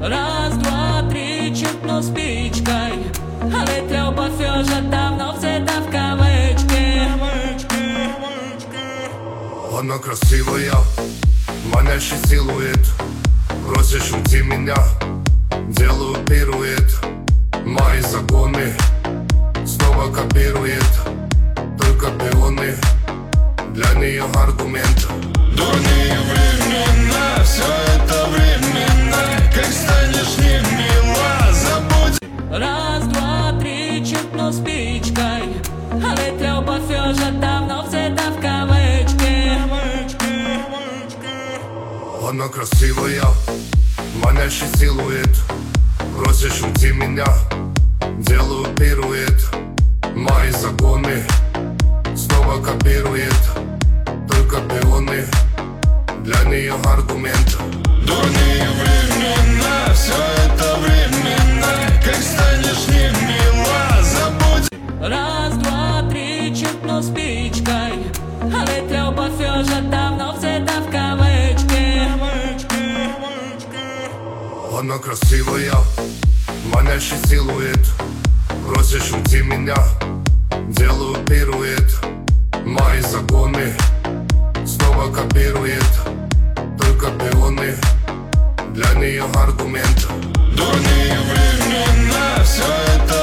Раз, два, три, чиркну спичкой, але любовь уже давно взята в кавычки. Она красивая, манящий силуэт. Просишь уйти меня, делаю пируэт. Мои законы снова копирует, только пионы для нее аргумент. Дурные времена, все это временно. Как станешь не мила, забудь. Раз, два, три, чиркну спичкой, але любовь уже давно взята в кавычки. Она красивая, манящий силуэт. Просишь уйти меня, делаю пируэт. Мои законы снова копирует, только пионы для нее аргумент. Дурные времена, все это временно. Как станешь не мила, забудь. Раз, два, три, чиркну спичкой, але любовь уже давно взята в кавычки. Она красивая, манящий силуэт. Просишь уйти меня, делаю пируэт. Мои законы снова копирует, только пионы для нее аргумент. Дурные времена, все это